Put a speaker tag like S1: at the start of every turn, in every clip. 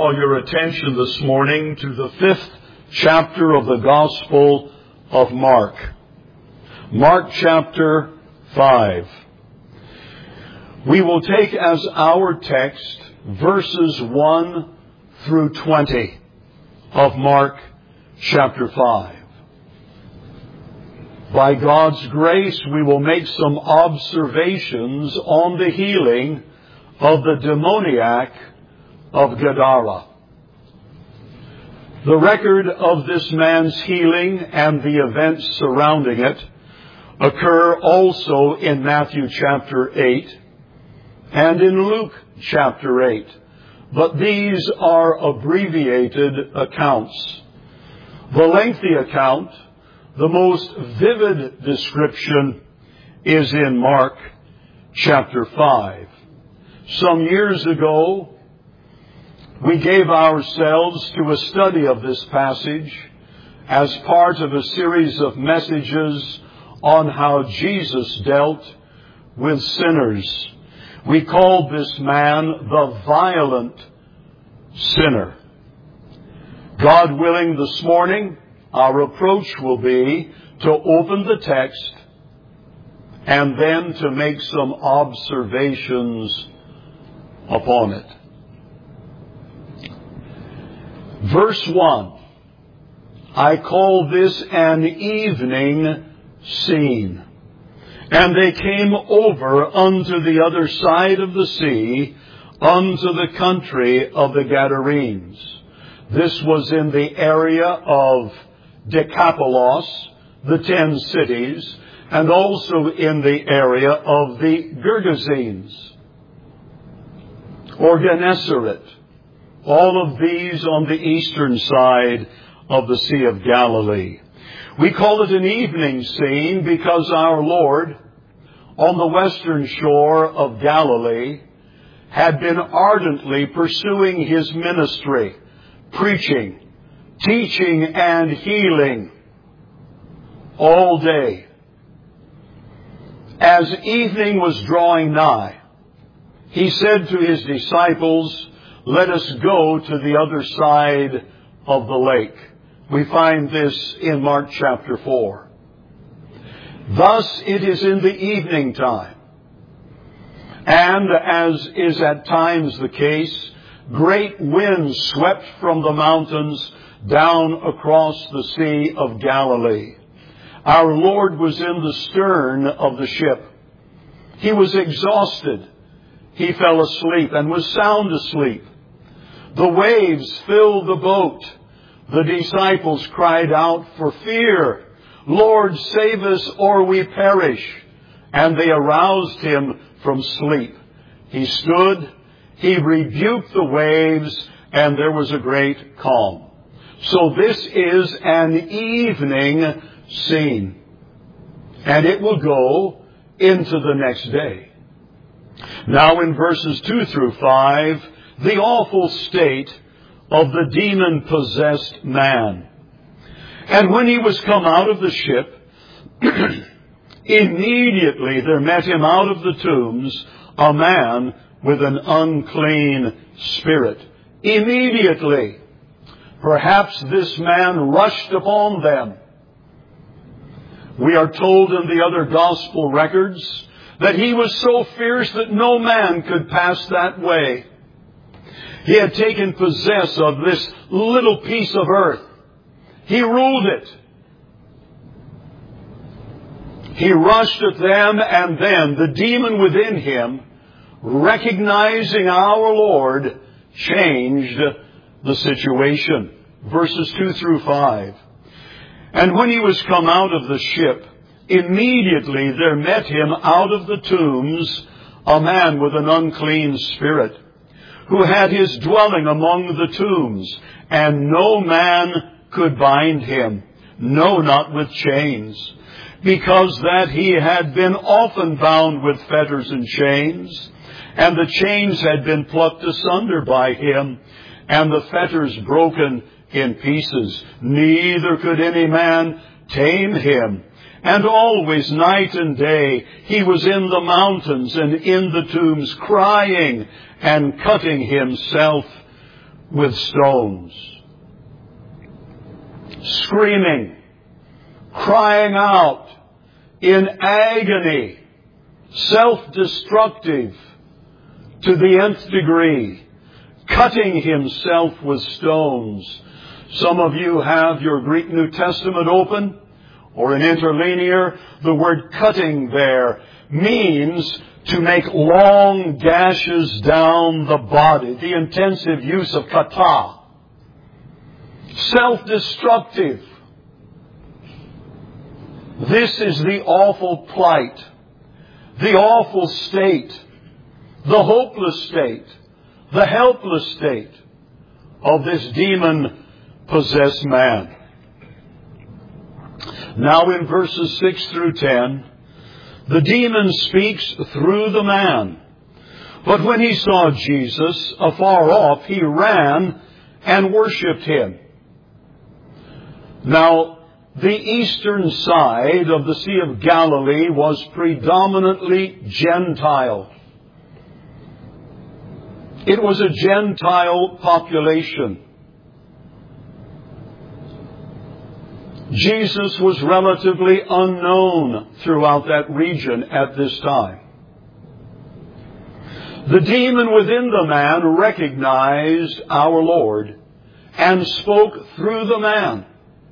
S1: Call your attention this morning to the 5th chapter of the Gospel of Mark. Mark chapter 5. We will take as our text verses 1 through 20 of Mark chapter 5. By God's grace, we will make some observations on the healing of the demoniac of Gadara. The record of this man's healing and the events surrounding it occur also in Matthew chapter 8 and in Luke chapter 8. But these are abbreviated accounts. The lengthy account, the most vivid description, is in Mark chapter 5. Some years ago, we gave ourselves to a study of this passage as part of a series of messages on how Jesus dealt with sinners. We called this man the violent sinner. God willing, this morning, our approach will be to open the text and then to make some observations upon it. Verse 1, I call this an evening scene. And they came over unto the other side of the sea, unto the country of the Gadarenes. This was in the area of Decapolis, the 10 cities, and also in the area of the Gergesenes, or Gennesaret. All of these on the eastern side of the Sea of Galilee. We call it an evening scene because our Lord, on the western shore of Galilee, had been ardently pursuing His ministry, preaching, teaching, and healing all day. As evening was drawing nigh, He said to His disciples, let us go to the other side of the lake. We find this in Mark chapter 4. Thus it is in the evening time. And as is at times the case, great winds swept from the mountains down across the Sea of Galilee. Our Lord was in the stern of the ship. He was exhausted. He fell asleep and was sound asleep. The waves filled the boat. The disciples cried out for fear, Lord, save us or we perish. And they aroused Him from sleep. He stood, He rebuked the waves, and there was a great calm. So this is an evening scene. And it will go into the next day. Now in verses 2 through 5, the awful state of the demon-possessed man. And when he was come out of the ship, immediately there met him out of the tombs a man with an unclean spirit. Immediately. Perhaps this man rushed upon them. We are told in the other gospel records that he was so fierce that no man could pass that way. He had taken possess of this little piece of earth. He ruled it. He rushed at them, and then the demon within him, recognizing our Lord, changed the situation. Verses 2 through 5. And when he was come out of the ship, immediately there met him out of the tombs a man with an unclean spirit, who had his dwelling among the tombs, and no man could bind him, no, not with chains, because that he had been often bound with fetters and chains, and the chains had been plucked asunder by him, and the fetters broken in pieces. Neither could any man tame him. And always, night and day, he was in the mountains and in the tombs, crying and cutting himself with stones, screaming, crying out in agony, self-destructive to the nth degree, cutting himself with stones. Some of you have your Greek New Testament open or an interlinear. The word cutting there means to make long gashes down the body. The intensive use of kata. Self-destructive. This is the awful plight, the awful state, the hopeless state, the helpless state of this demon-possessed man. Now in verses 6 through 10, the demon speaks through the man. But when he saw Jesus afar off, he ran and worshipped him. Now, the eastern side of the Sea of Galilee was predominantly Gentile. It was a Gentile population. Jesus was relatively unknown throughout that region at this time. The demon within the man recognized our Lord and spoke through the man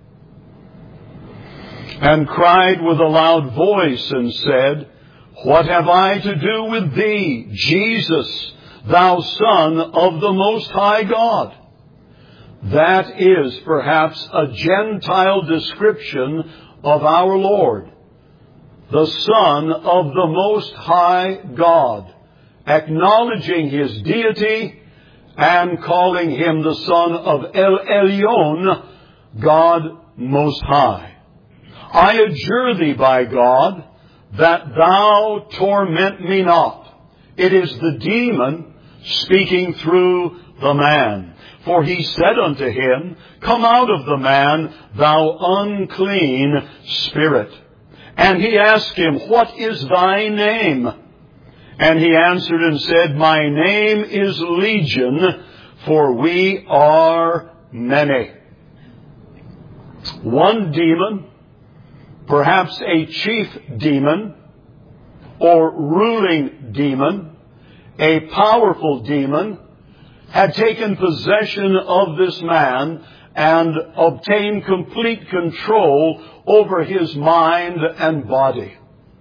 S1: and cried with a loud voice and said, "What have I to do with thee, Jesus, thou Son of the Most High God?" That is perhaps a Gentile description of our Lord, the Son of the Most High God, acknowledging His deity and calling Him the Son of El Elyon, God Most High. I adjure thee by God that thou torment me not. It is the demon speaking through the man. For he said unto him, "Come out of the man, thou unclean spirit." And he asked him, "What is thy name?" And he answered and said, "My name is Legion, for we are many." One demon, perhaps a chief demon or ruling demon, a powerful demon, had taken possession of this man and obtained complete control over his mind and body.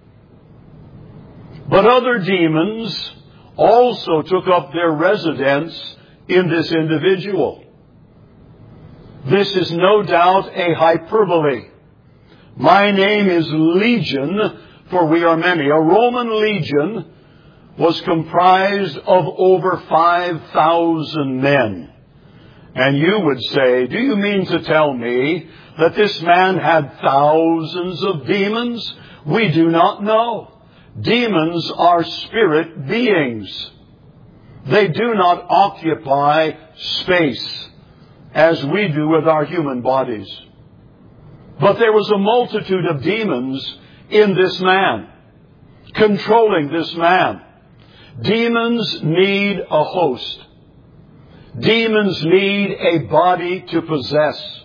S1: But other demons also took up their residence in this individual. This is no doubt a hyperbole. My name is Legion, for we are many. A Roman legion was comprised of over 5,000 men. And you would say, "Do you mean to tell me that this man had thousands of demons?" We do not know. Demons are spirit beings. They do not occupy space as we do with our human bodies. But there was a multitude of demons in this man, controlling this man. Demons need a host. Demons need a body to possess.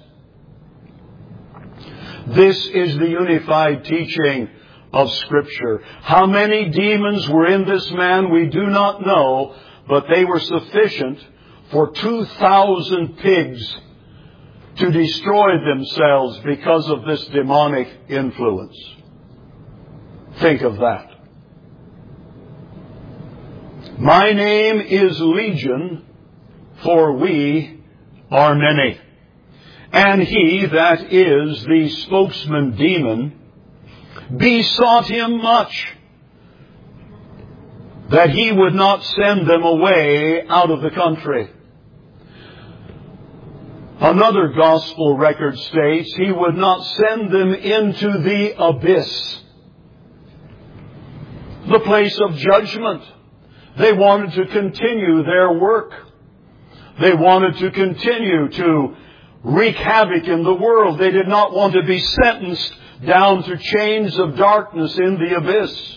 S1: This is the unified teaching of Scripture. How many demons were in this man, we do not know, but they were sufficient for 2,000 pigs to destroy themselves because of this demonic influence. Think of that. My name is Legion, for we are many. And he, that is the spokesman demon, besought him much that he would not send them away out of the country. Another gospel record states he would not send them into the abyss, the place of judgment. They wanted to continue their work. They wanted to continue to wreak havoc in the world. They did not want to be sentenced down to chains of darkness in the abyss.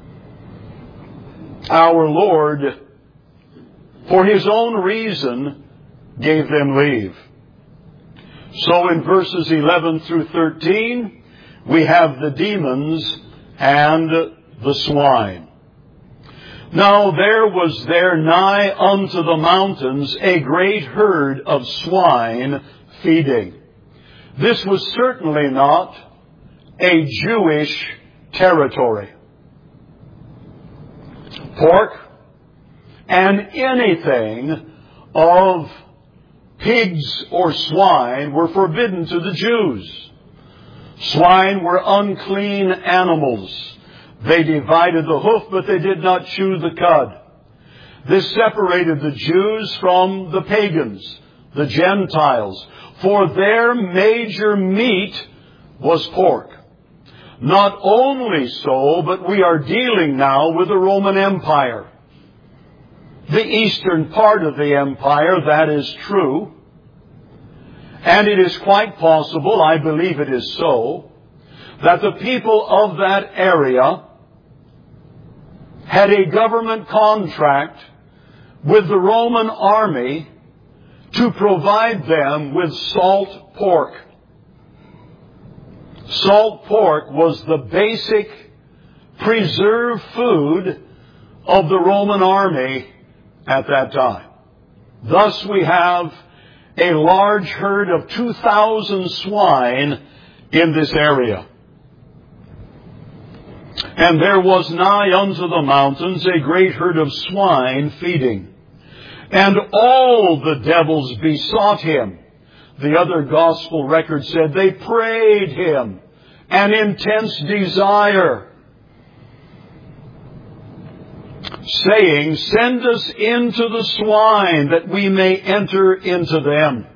S1: Our Lord, for His own reason, gave them leave. So in verses 11 through 13, we have the demons and the swine. Now there was there nigh unto the mountains a great herd of swine feeding. This was certainly not a Jewish territory. Pork and anything of pigs or swine were forbidden to the Jews. Swine were unclean animals. They divided the hoof, but they did not chew the cud. This separated the Jews from the pagans, the Gentiles, for their major meat was pork. Not only so, but we are dealing now with the Roman Empire. The eastern part of the empire, that is true. And it is quite possible, I believe it is so, that the people of that area had a government contract with the Roman army to provide them with salt pork. Salt pork was the basic preserved food of the Roman army at that time. Thus we have a large herd of 2,000 swine in this area. And there was nigh unto the mountains a great herd of swine feeding. And all the devils besought him. The other gospel record said they prayed him an intense desire, saying, send us into the swine that we may enter into them.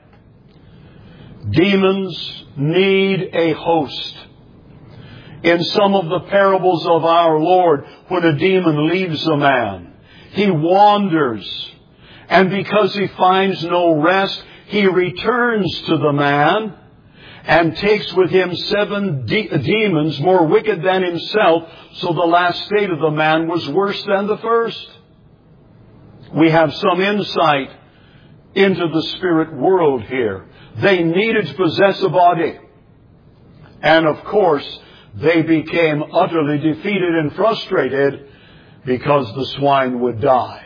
S1: Demons need a host. In some of the parables of our Lord, when a demon leaves a man, he wanders, and because he finds no rest, he returns to the man and takes with him 7 demons more wicked than himself, so the last state of the man was worse than the first. We have some insight into the spirit world here. They needed to possess a body. And of course, they became utterly defeated and frustrated because the swine would die.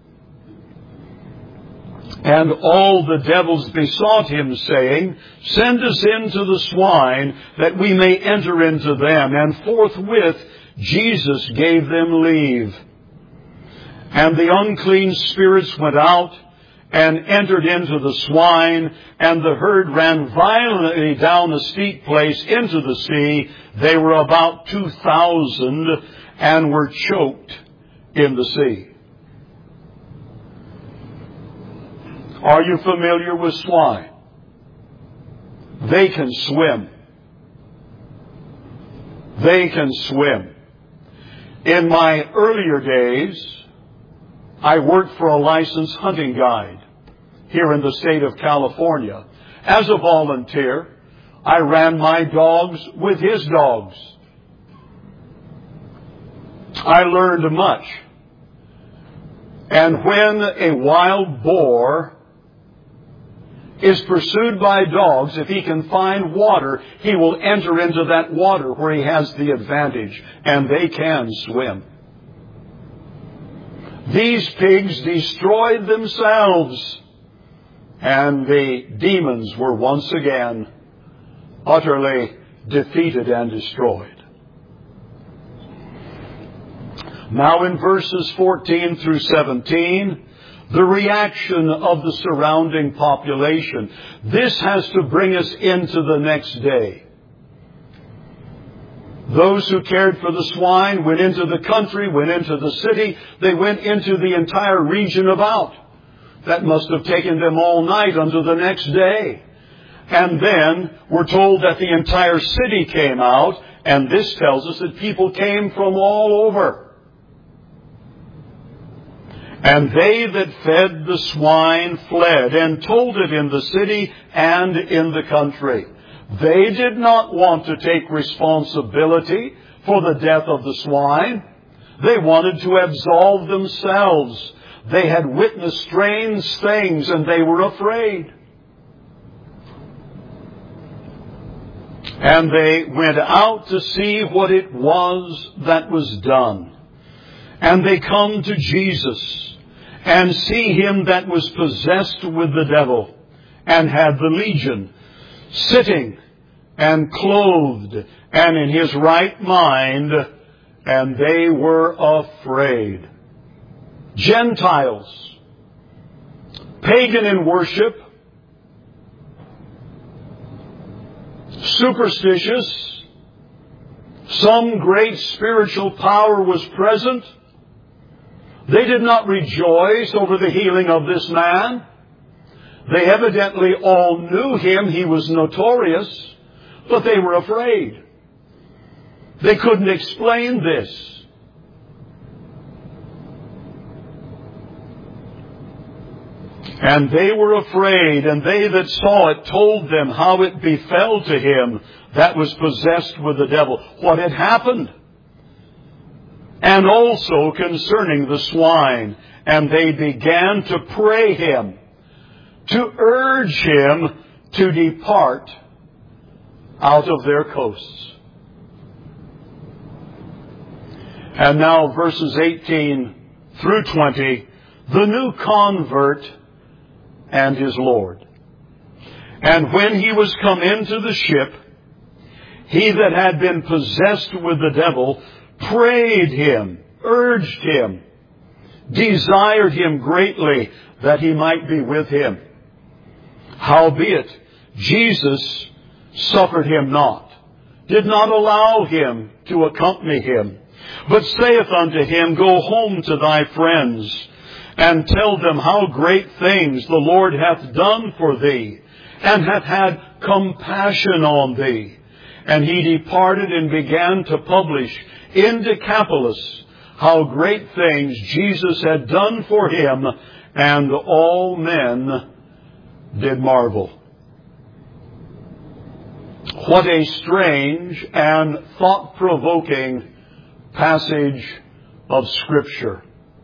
S1: And all the devils besought him, saying, send us into the swine, that we may enter into them. And forthwith Jesus gave them leave. And the unclean spirits went out and entered into the swine, and the herd ran violently down a steep place into the sea. They were about 2,000 and were choked in the sea. Are you familiar with swine? They can swim. They can swim. In my earlier days, I worked for a licensed hunting guide here in the state of California. As a volunteer, I ran my dogs with his dogs. I learned much. And when a wild boar is pursued by dogs, if he can find water, he will enter into that water where he has the advantage, and they can swim. These pigs destroyed themselves, and the demons were once again utterly defeated and destroyed. Now in verses 14 through 17, the reaction of the surrounding population. This has to bring us into the next day. Those who cared for the swine went into the country, went into the city. They went into the entire region about. That must have taken them all night until the next day. And then we're told that the entire city came out, and this tells us that people came from all over. And they that fed the swine fled, and told it in the city and in the country. They did not want to take responsibility for the death of the swine. They wanted to absolve themselves. They had witnessed strange things and they were afraid. And they went out to see what it was that was done. And they come to Jesus and see him that was possessed with the devil and had the legion, sitting and clothed and in his right mind, and they were afraid. Gentiles, pagan in worship, superstitious, some great spiritual power was present. They did not rejoice over the healing of this man. They evidently all knew him. He was notorious, but they were afraid. They couldn't explain this. And they were afraid, and they that saw it told them how it befell to him that was possessed with the devil, what had happened. And also concerning the swine. And they began to pray him, to urge him to depart out of their coasts. And now verses 18 through 20, the new convert and his Lord. And when he was come into the ship, he that had been possessed with the devil prayed him, urged him, desired him greatly that he might be with him. Howbeit, Jesus suffered him not, did not allow him to accompany him, but saith unto him, Go home to thy friends, and tell them how great things the Lord hath done for thee, and hath had compassion on thee. And he departed and began to publish in Decapolis how great things Jesus had done for him, and all men did marvel. What a strange and thought-provoking passage of Scripture.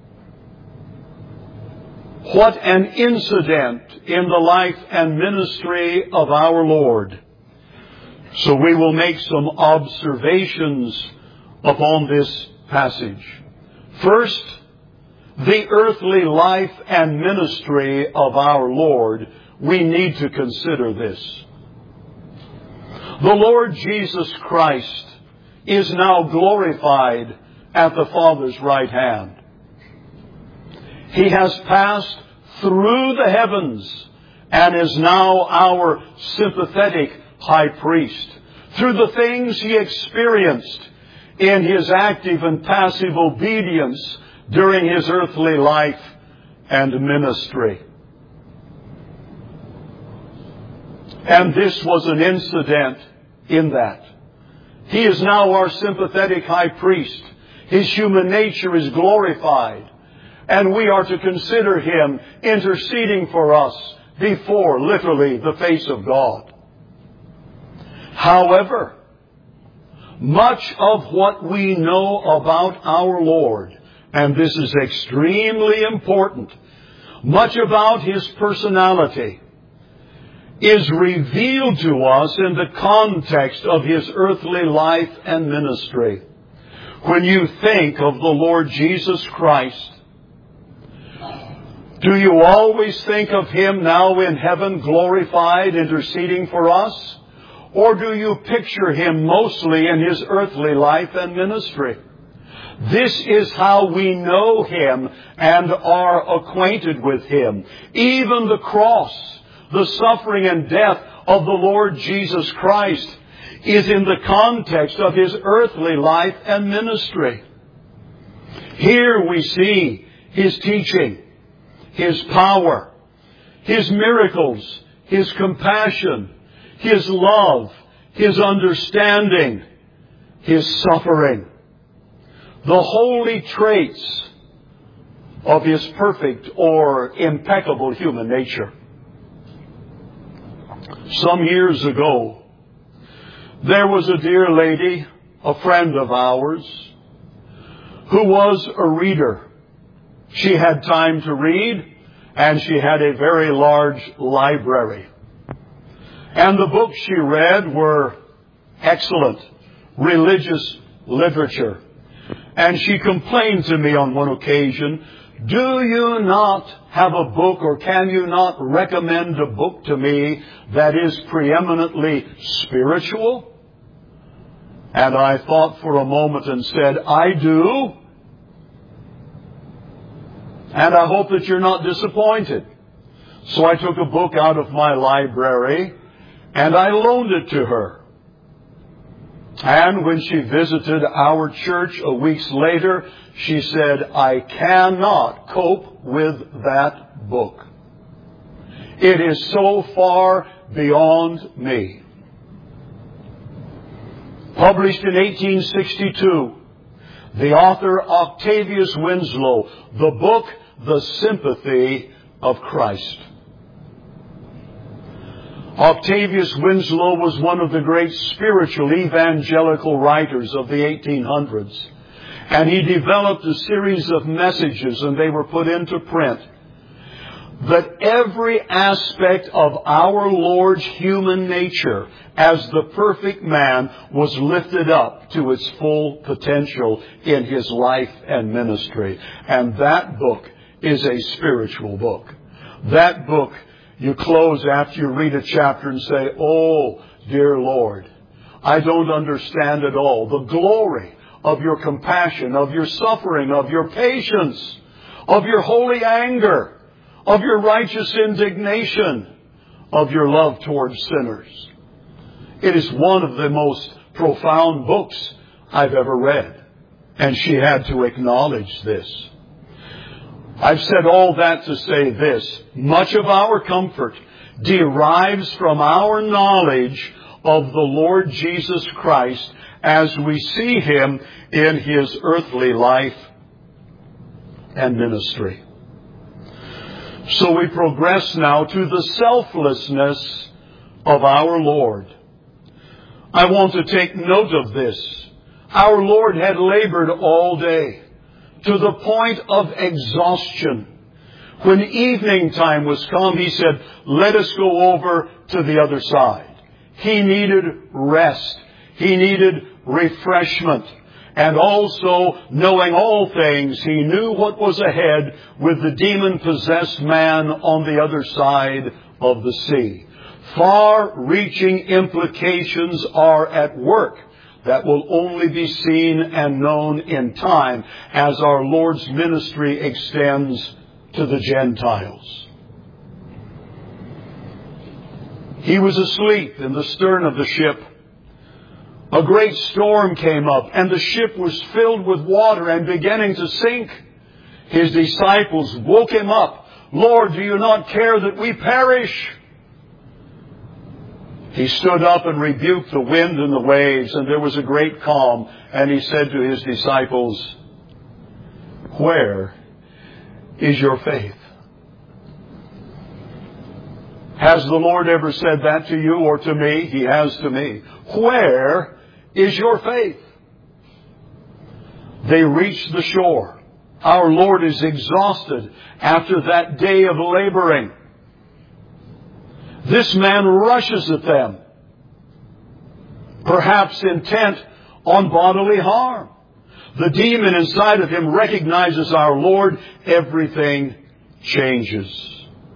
S1: What an incident in the life and ministry of our Lord. So we will make some observations upon this passage. First, the earthly life and ministry of our Lord. We need to consider this. The Lord Jesus Christ is now glorified at the Father's right hand. He has passed through the heavens and is now our sympathetic high priest. Through the things he experienced in his active and passive obedience during his earthly life and ministry. And this was an incident in that. He is now our sympathetic high priest. His human nature is glorified. And we are to consider him interceding for us before, literally, the face of God. However, much of what we know about our Lord, and this is extremely important, much about his personality is revealed to us in the context of his earthly life and ministry. When you think of the Lord Jesus Christ, do you always think of him now in heaven glorified, interceding for us? Or do you picture him mostly in his earthly life and ministry? This is how we know him and are acquainted with him. Even the cross, the suffering and death of the Lord Jesus Christ is in the context of his earthly life and ministry. Here we see his teaching, his power, his miracles, his compassion, his love, his understanding, his suffering. The holy traits of his perfect or impeccable human nature. Some years ago, there was a dear lady, a friend of ours, who was a reader. She had time to read, and she had a very large library. And the books she read were excellent religious literature. And she complained to me on one occasion, "Do you not have a book, or can you not recommend a book to me that is preeminently spiritual?" And I thought for a moment and said, "I do. And I hope that you're not disappointed." So I took a book out of my library and I loaned it to her. And when she visited our church a week later, she said, "I cannot cope with that book. It is so far beyond me." Published in 1862, the author Octavius Winslow, the book, The Sympathy of Christ. Octavius Winslow was one of the great spiritual evangelical writers of the 1800s. And he developed a series of messages, and they were put into print, that every aspect of our Lord's human nature as the perfect man was lifted up to its full potential in his life and ministry. And that book is a spiritual book. That book, you close after you read a chapter and say, "Oh, dear Lord, I don't understand at all the glory of your compassion, of your suffering, of your patience, of your holy anger, of your righteous indignation, of your love towards sinners." It is one of the most profound books I've ever read. And she had to acknowledge this. I've said all that to say this: much of our comfort derives from our knowledge of the Lord Jesus Christ as we see Him in His earthly life and ministry. So we progress now to the selflessness of our Lord. I want to take note of this. Our Lord had labored all day to the point of exhaustion. When evening time was come, He said, "Let us go over to the other side." He needed rest. He needed refreshment. And also, knowing all things, He knew what was ahead with the demon-possessed man on the other side of the sea. Far-reaching implications are at work that will only be seen and known in time as our Lord's ministry extends to the Gentiles. He was asleep in the stern of the ship. A great storm came up, and the ship was filled with water and beginning to sink. His disciples woke Him up. "Lord, do you not care that we perish?" He stood up and rebuked the wind and the waves, and there was a great calm. And He said to His disciples, "Where is your faith?" Has the Lord ever said that to you or to me? He has to me. Where is your faith? They reached the shore. Our Lord is exhausted after that day of laboring. This man rushes at them, perhaps intent on bodily harm. The demon inside of him recognizes our Lord. Everything changes.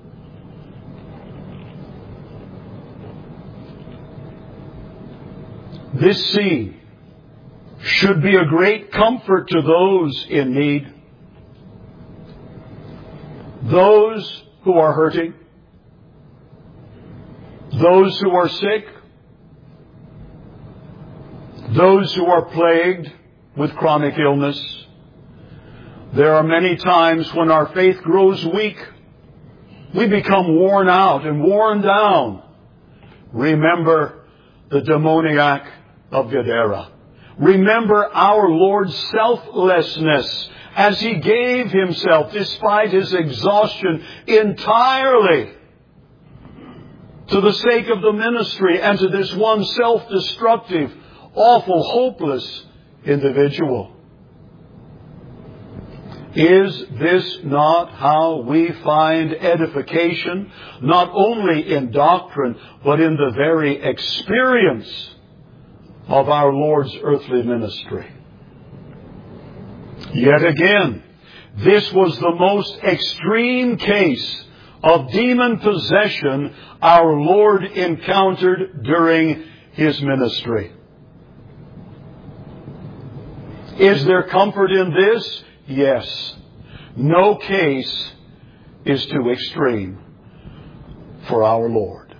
S1: This scene should be a great comfort to those in need, those who are hurting, those who are sick, those who are plagued with chronic illness. There are many times when our faith grows weak. We become worn out and worn down. Remember the demoniac of Gadara. Remember our Lord's selflessness as He gave Himself, despite His exhaustion, entirely to the sake of the ministry and to this one self-destructive, awful, hopeless individual. Is this not how we find edification, not only in doctrine, but in the very experience of our Lord's earthly ministry? Yet again, this was the most extreme case of demon possession our Lord encountered during His ministry. Is there comfort in this? Yes. No case is too extreme for our Lord.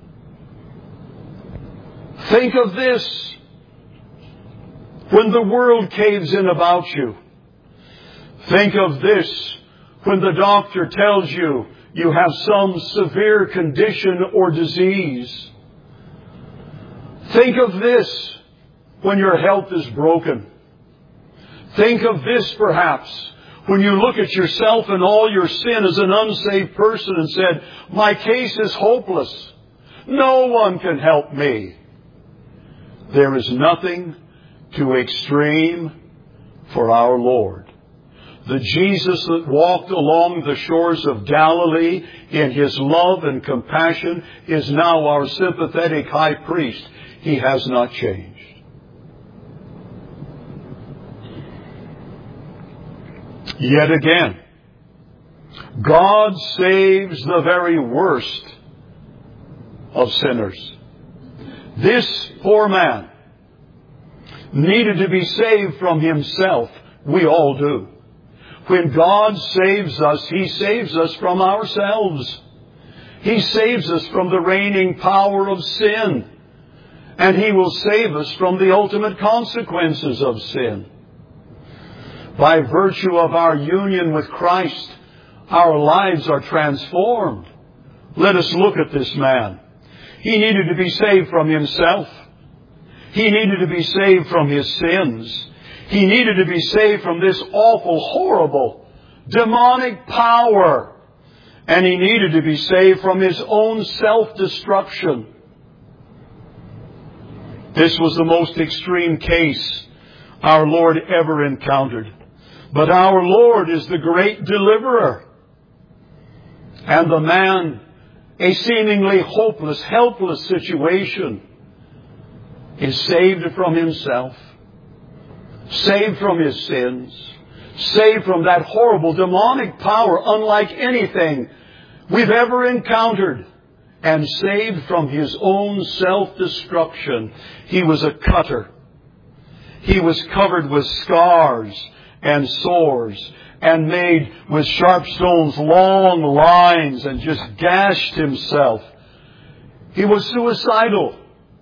S1: Think of this. When the world caves in about you, think of this when the doctor tells you you have some severe condition or disease. Think of this when your health is broken. Think of this perhaps when you look at yourself and all your sin as an unsaved person and said, my case is hopeless. No one can help me. There is nothing too extreme for our Lord. The Jesus that walked along the shores of Galilee in His love and compassion is now our sympathetic high priest. He has not changed. Yet again, God saves the very worst of sinners. This poor man needed to be saved from himself. We all do. When God saves us, He saves us from ourselves. He saves us from the reigning power of sin. And He will save us from the ultimate consequences of sin. By virtue of our union with Christ, our lives are transformed. Let us look at this man. He needed to be saved from himself. He needed to be saved from his sins. He needed to be saved from this awful, horrible, demonic power. And he needed to be saved from his own self-destruction. This was the most extreme case our Lord ever encountered. But our Lord is the great deliverer. And the man, a seemingly hopeless, helpless situation, is saved from himself, saved from his sins, saved from that horrible demonic power unlike anything we've ever encountered, and saved from his own self-destruction. He was a cutter. He was covered with scars and sores, and made with sharp stones long lines, and just gashed himself. He was suicidal.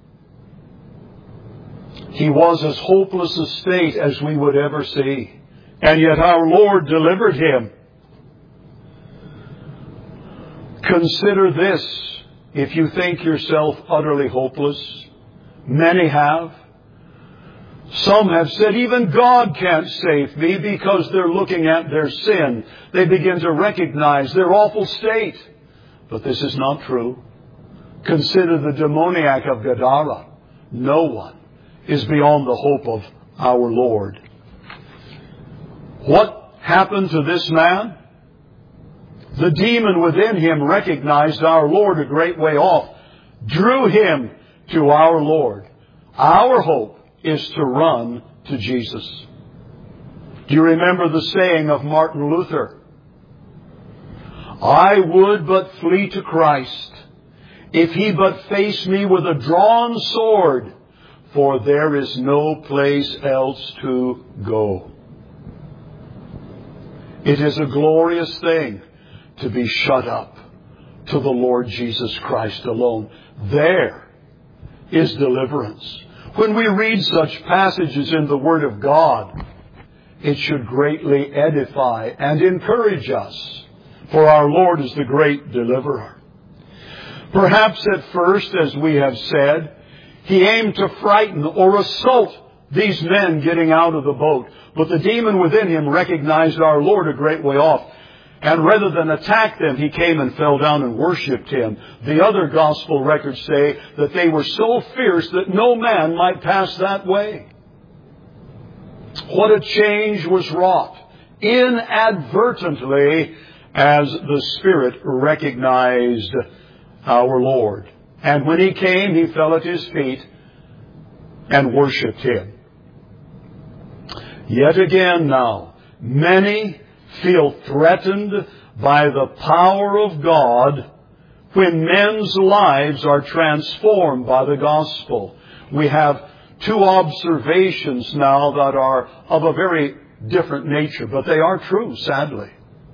S1: He was as hopeless a state as we would ever see. And yet our Lord delivered him. Consider this, if you think yourself utterly hopeless. Many have. Some have said, even God can't save me, because they're looking at their sin. They begin to recognize their awful state. But this is not true. Consider the demoniac of Gadara. No one is beyond the hope of our Lord. What happened to this man? The demon within him recognized our Lord a great way off, drew him to our Lord. Our hope is to run to Jesus. Do you remember the saying of Martin Luther? I would but flee to Christ, if He but face me with a drawn sword, for there is no place else to go. It is a glorious thing to be shut up to the Lord Jesus Christ alone. There is deliverance. When we read such passages in the Word of God, it should greatly edify and encourage us, for our Lord is the great deliverer. Perhaps at first, as we have said, He aimed to frighten or assault these men getting out of the boat. But the demon within him recognized our Lord a great way off. And rather than attack them, he came and fell down and worshipped Him. The other gospel records say that they were so fierce that no man might pass that way. What a change was wrought inadvertently as the Spirit recognized our Lord. And when He came, He fell at His feet and worshiped Him. Yet again now, many feel threatened by the power of God when men's lives are transformed by the gospel. We have two observations now that are of a very different nature, but they are true, sadly.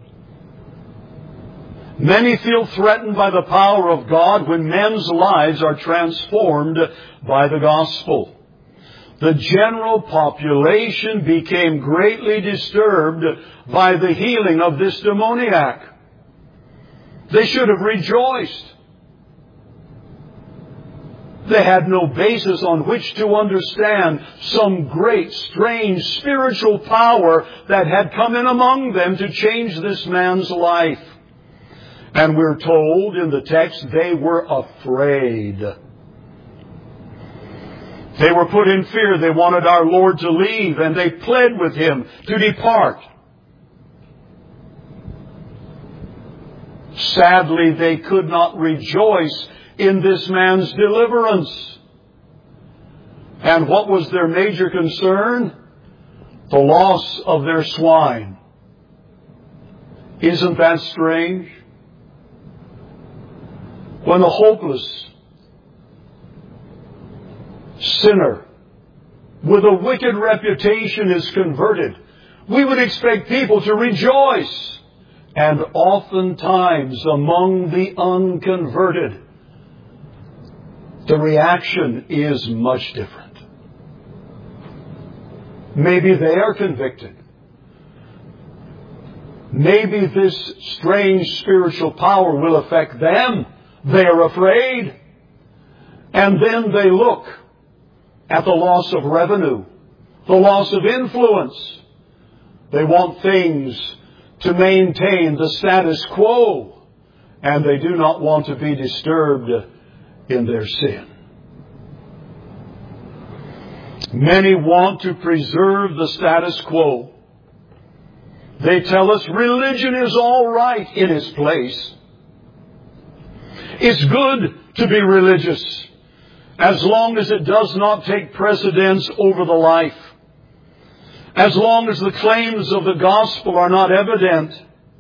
S1: Many feel threatened by the power of God when men's lives are transformed by the gospel. The general population became greatly disturbed by the healing of this demoniac. They should have rejoiced. They had no basis on which to understand some great, strange spiritual power that had come in among them to change this man's life. And we're told in the text they were afraid. They were put in fear. They wanted our Lord to leave, and they pled with Him to depart. Sadly, they could not rejoice in this man's deliverance. And what was their major concern? The loss of their swine. Isn't that strange? When a hopeless sinner with a wicked reputation is converted, we would expect people to rejoice. And oftentimes among the unconverted, the reaction is much different. Maybe they are convicted. Maybe this strange spiritual power will affect them. They are afraid. And then they look at the loss of revenue, the loss of influence. They want things to maintain the status quo, and they do not want to be disturbed in their sin. Many want to preserve the status quo. They tell us religion is all right in its place. It's good to be religious as long as it does not take precedence over the life. As long as the claims of the gospel are not evident.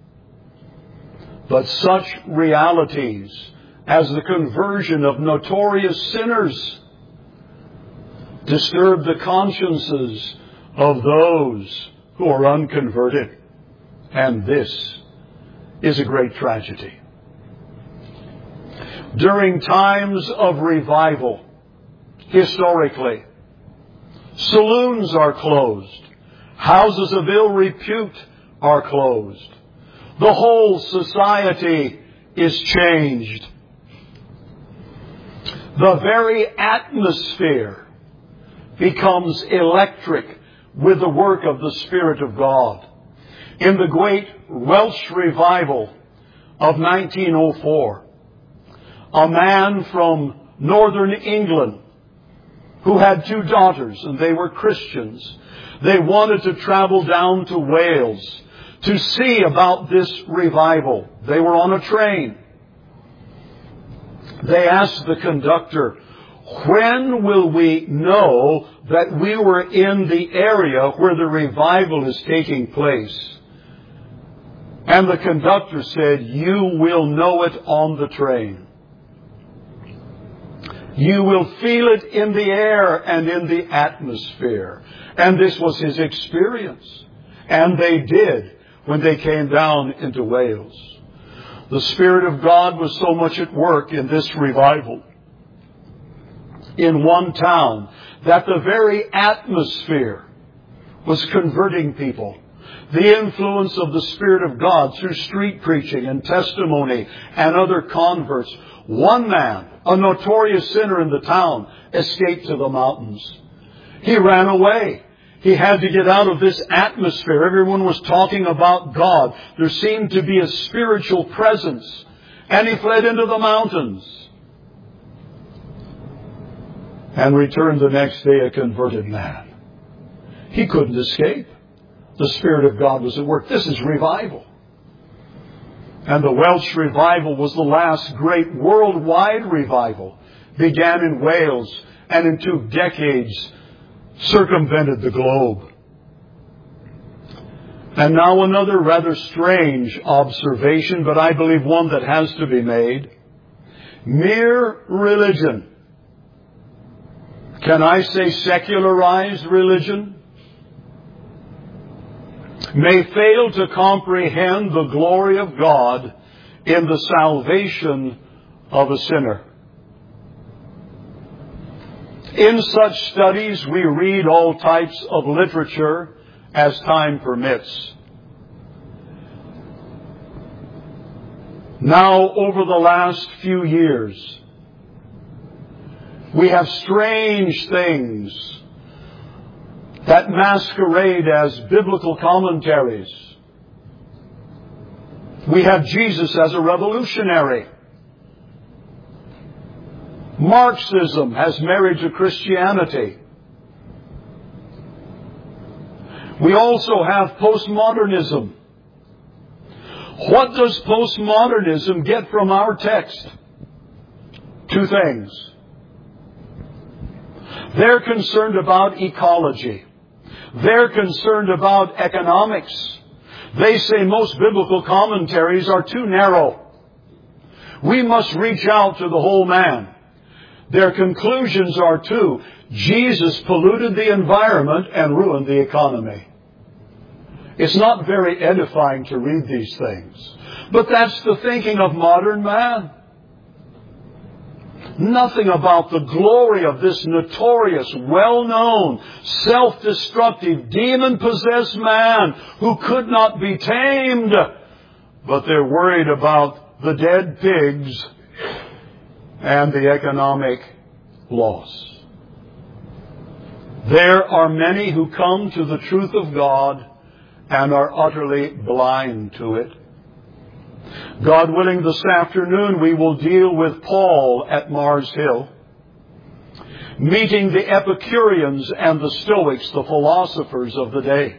S1: But such realities as the conversion of notorious sinners disturb the consciences of those who are unconverted. And this is a great tragedy. During times of revival, historically, saloons are closed. Houses of ill repute are closed. The whole society is changed. The very atmosphere becomes electric with the work of the Spirit of God. In the great Welsh revival of 1904, a man from northern England who had two daughters, and they were Christians, they wanted to travel down to Wales to see about this revival. They were on a train. They asked the conductor, "When will we know that we were in the area where the revival is taking place?" And the conductor said, "You will know it on the train. You will feel it in the air and in the atmosphere." And this was his experience. And they did when they came down into Wales. The Spirit of God was so much at work in this revival in one town that the very atmosphere was converting people. The influence of the Spirit of God through street preaching and testimony and other converts. One man, a notorious sinner in the town, escaped to the mountains. He ran away. He had to get out of this atmosphere. Everyone was talking about God. There seemed to be a spiritual presence. And he fled into the mountains. And returned the next day a converted man. He couldn't escape. the Spirit of God was at work. This is revival. And the Welsh revival was the last great worldwide revival. Began in Wales and in 2 decades circumvented the globe. And now another rather strange observation, but I believe one that has to be made. Mere religion. Can I say secularized religion? May fail to comprehend the glory of God in the salvation of a sinner. In such studies, we read all types of literature as time permits. Now, over the last few years, we have strange things that masquerade as biblical commentaries. We have Jesus as a revolutionary. Marxism has married to Christianity. We also have postmodernism. What does postmodernism get from our text? 2 things. They're concerned about ecology. They're concerned about economics. They say most biblical commentaries are too narrow. We must reach out to the whole man. Their conclusions are 2. Jesus polluted the environment and ruined the economy. It's not very edifying to read these things. But that's the thinking of modern man. Nothing about the glory of this notorious, well-known, self-destructive, demon-possessed man who could not be tamed. But they're worried about the dead pigs and the economic loss. There are many who come to the truth of God and are utterly blind to it. God willing, this afternoon we will deal with Paul at Mars Hill, meeting the Epicureans and the Stoics, the philosophers of the day.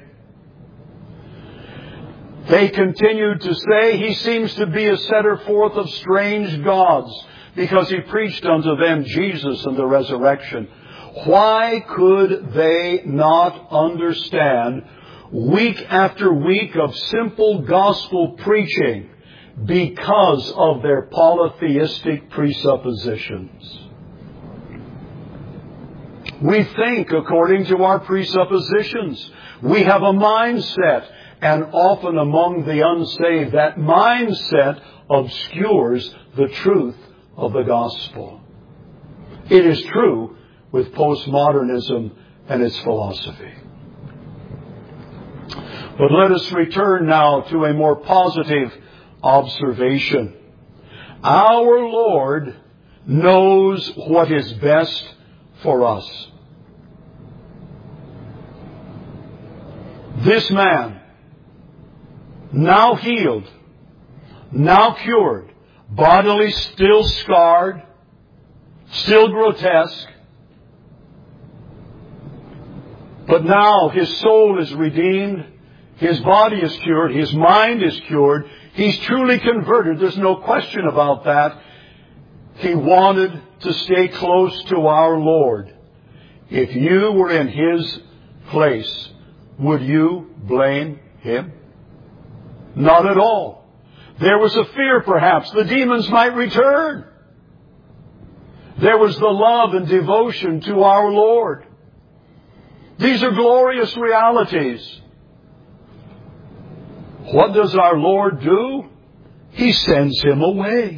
S1: They continued to say he seems to be a setter forth of strange gods because he preached unto them Jesus and the resurrection. Why could they not understand week after week of simple gospel preaching because of their polytheistic presuppositions? We think according to our presuppositions. We have a mindset, and often among the unsaved, that mindset obscures the truth of the gospel. It is true with postmodernism and its philosophy. But let us return now to a more positive observation. Our Lord knows what is best for us. This man, now healed, now cured, bodily still scarred, still grotesque, but now his soul is redeemed, his body is cured, his mind is cured, he's truly converted, there's no question about that. He wanted to stay close to our Lord. If you were in his place, would you blame him? Not at all. There was a fear, perhaps, the demons might return. There was the love and devotion to our Lord. These are glorious realities. What does our Lord do? He sends him away.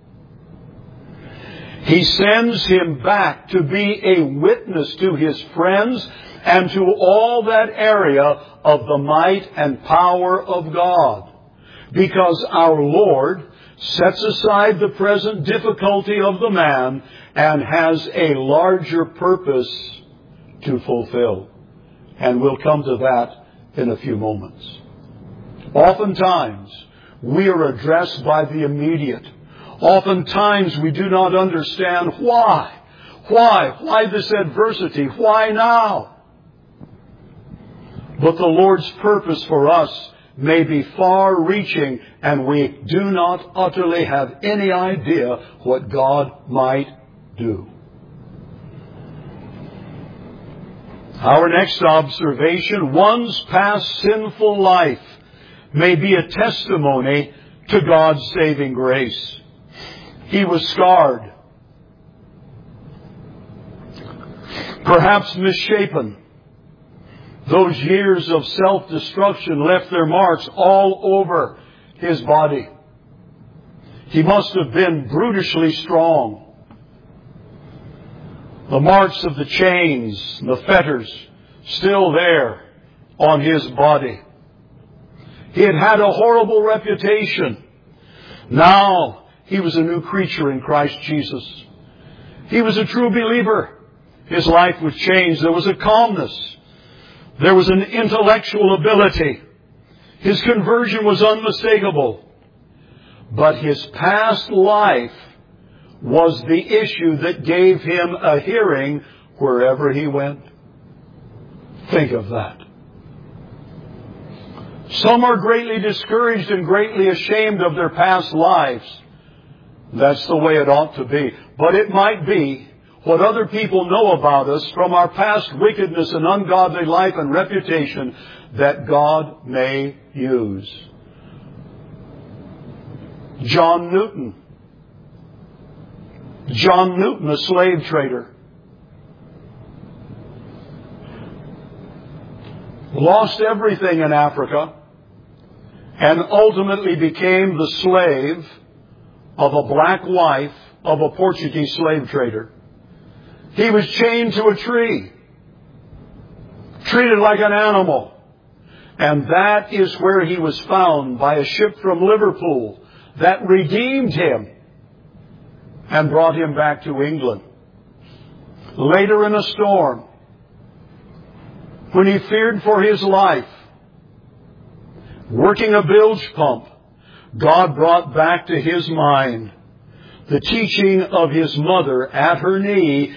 S1: He sends him back to be a witness to his friends and to all that area of the might and power of God. Because our Lord sets aside the present difficulty of the man and has a larger purpose to fulfill. And we'll come to that in a few moments. Oftentimes, we are addressed by the immediate. Oftentimes, we do not understand why. Why this adversity? Why now? But the Lord's purpose for us may be far-reaching, and we do not utterly have any idea what God might do. Our next observation, one's past sinful life may be a testimony to God's saving grace. He was scarred, perhaps misshapen. Those years of self-destruction left their marks all over his body. He must have been brutishly strong. The marks of the chains, the fetters, still there on his body. He had had a horrible reputation. Now he was a new creature in Christ Jesus. He was a true believer. His life was changed. There was a calmness. There was an intellectual ability. His conversion was unmistakable. But his past life was the issue that gave him a hearing wherever he went. Think of that. Some are greatly discouraged and greatly ashamed of their past lives. That's the way it ought to be. But it might be what other people know about us from our past wickedness and ungodly life and reputation that God may use. John Newton, a slave trader, lost everything in Africa and ultimately became the slave of a black wife of a Portuguese slave trader. He was chained to a tree, treated like an animal. And that is where he was found by a ship from Liverpool that redeemed him and brought him back to England. Later in a storm, when he feared for his life, working a bilge pump, God brought back to his mind the teaching of his mother at her knee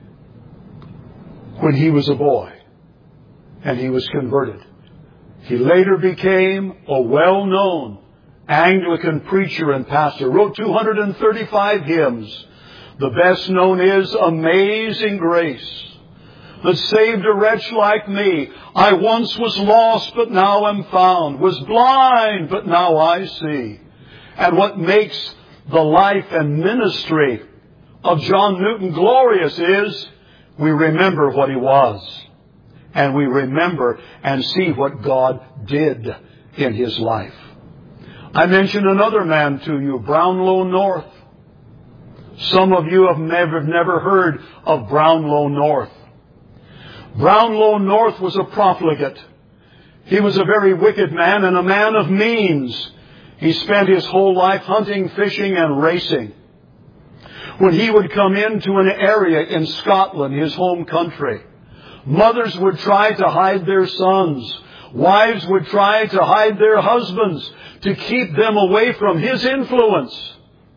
S1: when he was a boy, and he was converted. He later became a well-known Anglican preacher and pastor, wrote 235 hymns. The best known is Amazing Grace, that saved a wretch like me. I once was lost, but now am found, was blind, but now I see. And what makes the life and ministry of John Newton glorious is we remember what he was, and we remember and see what God did in his life. I mentioned another man to you, Brownlow North. Some of you have never heard of Brownlow North. Brownlow North was a profligate. He was a very wicked man and a man of means. He spent his whole life hunting, fishing, and racing. When he would come into an area in Scotland, his home country, mothers would try to hide their sons. Wives would try to hide their husbands to keep them away from his influence.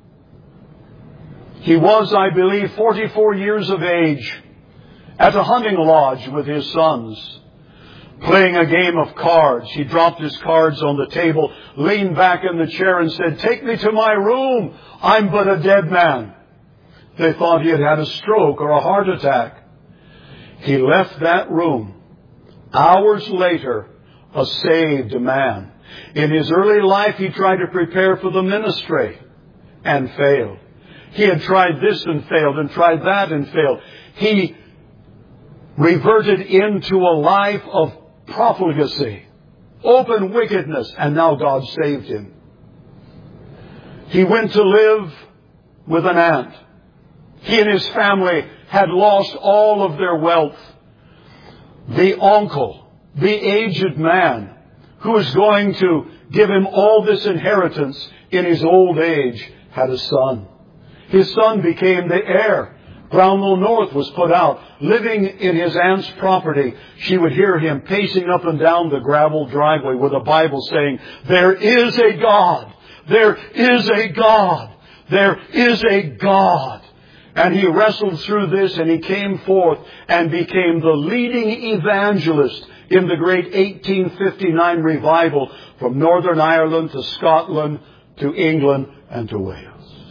S1: He was, I believe, 44 years of age at a hunting lodge with his sons, playing a game of cards. He dropped his cards on the table, leaned back in the chair and said, "Take me to my room. I'm but a dead man." They thought he had had a stroke or a heart attack. He left that room. Hours later, a saved man. In his early life, he tried to prepare for the ministry and failed. He had tried this and failed and tried that and failed. He reverted into a life of profligacy, open wickedness, and now God saved him. He went to live with an aunt. He and his family had lost all of their wealth. The uncle, the aged man, who was going to give him all this inheritance in his old age, had a son. His son became the heir. Brownlow North was put out, living in his aunt's property. She would hear him pacing up and down the gravel driveway with a Bible saying, "There is a God. There is a God. There is a God." And he wrestled through this, and he came forth and became the leading evangelist in the great 1859 revival from Northern Ireland to Scotland to England and to Wales.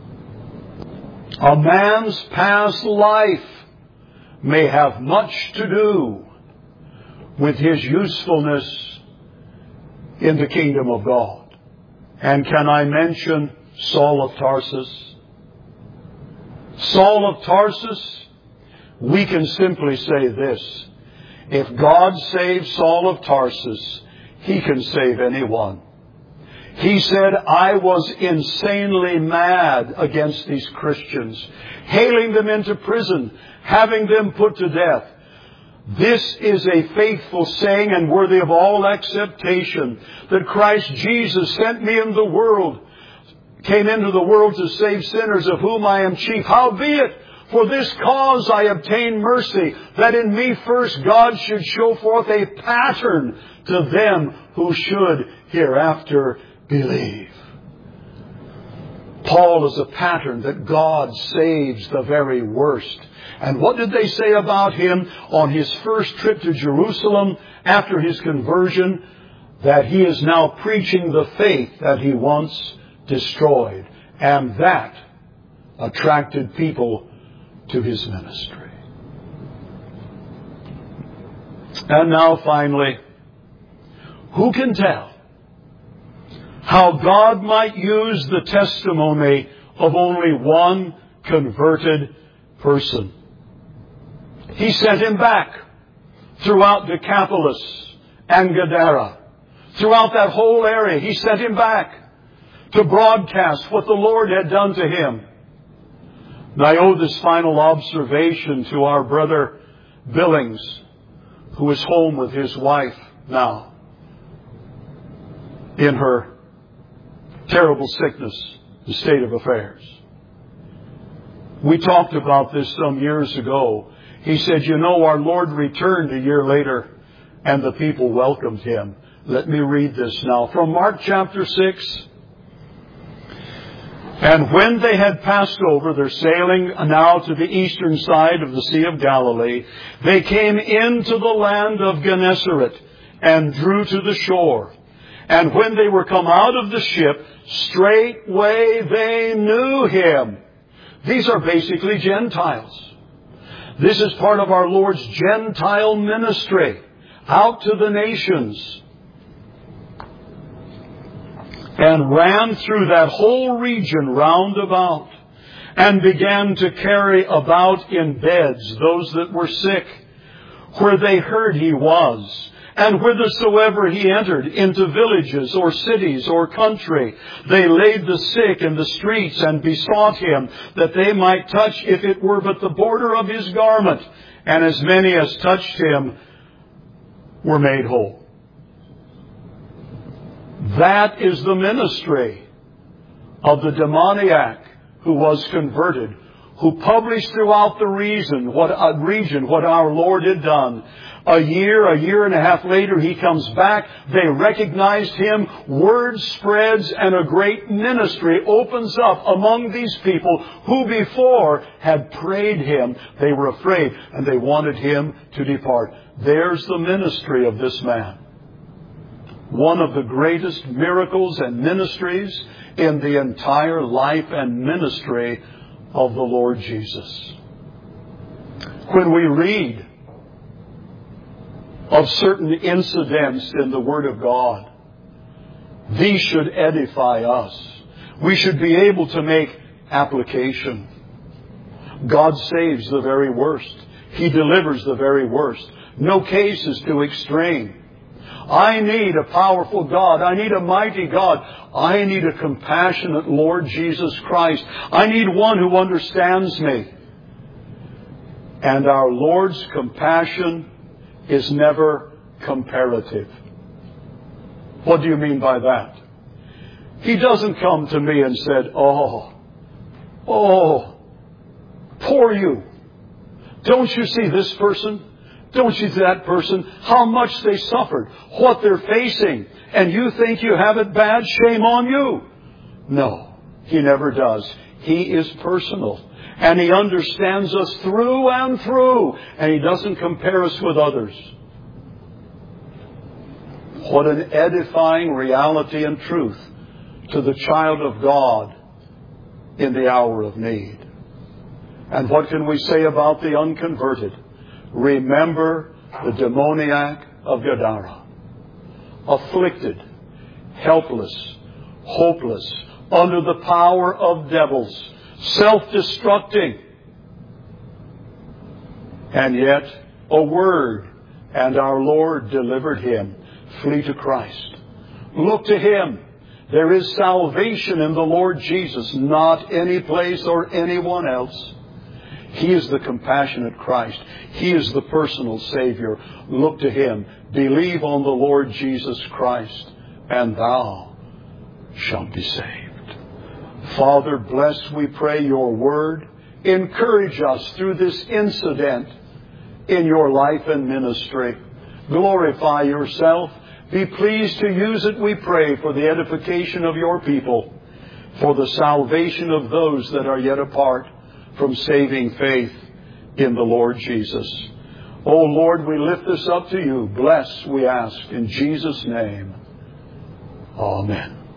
S1: A man's past life may have much to do with his usefulness in the kingdom of God. And can I mention Saul of Tarsus? Saul of Tarsus, we can simply say this: if God saves Saul of Tarsus, He can save anyone. He said, I was insanely mad against these Christians, hailing them into prison, having them put to death. This is a faithful saying and worthy of all acceptation, that Christ Jesus sent me in the world, came into the world to save sinners, of whom I am chief. Howbeit, for this cause I obtain mercy, that in me first God should show forth a pattern to them who should hereafter believe. Paul is a pattern that God saves the very worst. And what did they say about him on his first trip to Jerusalem after his conversion? That he is now preaching the faith that he once destroyed. And that attracted people to his ministry. And now finally, who can tell how God might use the testimony of only one converted person? He sent him back throughout Decapolis and Gadara. Throughout that whole area, He sent him back to broadcast what the Lord had done to him. And I owe this final observation to our brother Billings, who is home with his wife now in her terrible sickness and state of affairs. We talked about this some years ago. He said, our Lord returned a year later and the people welcomed Him. Let me read this now from Mark chapter 6. And when they had passed over, they're sailing now to the eastern side of the Sea of Galilee, they came into the land of Gennesaret and drew to the shore. And when they were come out of the ship, straightway they knew Him. These are basically Gentiles. This is part of our Lord's Gentile ministry out to the nations. And ran through that whole region round about, and began to carry about in beds those that were sick, where they heard He was. And whithersoever He entered, into villages or cities or country, they laid the sick in the streets and besought Him that they might touch, if it were but the border of His garment. And as many as touched Him were made whole. That is the ministry of the demoniac who was converted, who published throughout the region what our Lord had done. A year and a half later, He comes back. They recognized Him. Word spreads and a great ministry opens up among these people who before had prayed Him. They were afraid and they wanted Him to depart. There's the ministry of this man. One of the greatest miracles and ministries in the entire life and ministry of the Lord Jesus. When we read of certain incidents in the Word of God, these should edify us. We should be able to make application. God saves the very worst. He delivers the very worst. No case is too extreme. I need a powerful God. I need a mighty God. I need a compassionate Lord Jesus Christ. I need one who understands me. And our Lord's compassion is never comparative. What do you mean by that? He doesn't come to me and said, Oh, poor you. Don't you see this person? Don't you see that person? How much they suffered, what they're facing, and you think you have it bad? Shame on you. No, He never does. He is personal. And He understands us through and through. And He doesn't compare us with others. What an edifying reality and truth to the child of God in the hour of need. And what can we say about the unconverted? Remember the demoniac of Gadara. Afflicted, helpless, hopeless, under the power of devils, self-destructing. And yet, a word, and our Lord delivered him. Flee to Christ. Look to Him. There is salvation in the Lord Jesus, not any place or anyone else. He is the compassionate Christ. He is the personal Savior. Look to Him. Believe on the Lord Jesus Christ, and thou shalt be saved. Father, bless, we pray, your word. Encourage us through this incident in your life and ministry. Glorify yourself. Be pleased to use it, we pray, for the edification of your people, for the salvation of those that are yet apart from saving faith in the Lord Jesus. Oh Lord, we lift this up to you. Bless, we ask, in Jesus' name. Amen.